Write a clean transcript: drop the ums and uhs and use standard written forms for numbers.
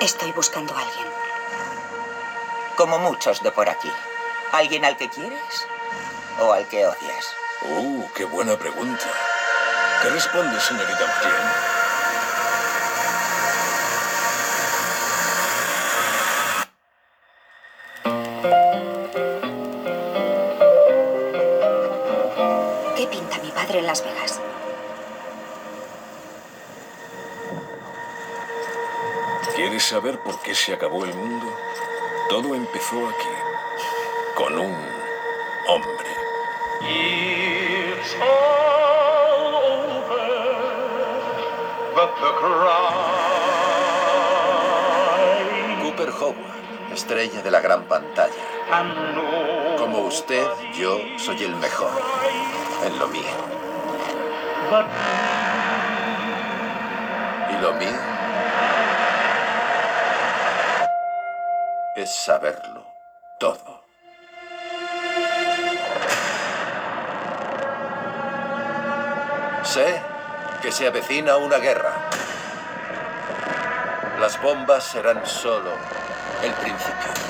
Estoy buscando a alguien. Como muchos de por aquí. ¿Alguien al que quieres o al que odias? Qué buena pregunta. ¿Qué responde, señorita McLean? ¿Qué pinta mi padre en Las Vegas? ¿Quieres saber por qué se acabó el mundo? Todo empezó aquí, con un hombre. It's all over, but the cry. Cooper Howard, estrella de la gran pantalla. And no Como usted, yo soy el mejor en lo mío. but Y lo mío es saberlo todo. Sé que se avecina una guerra. Las bombas serán solo el principio.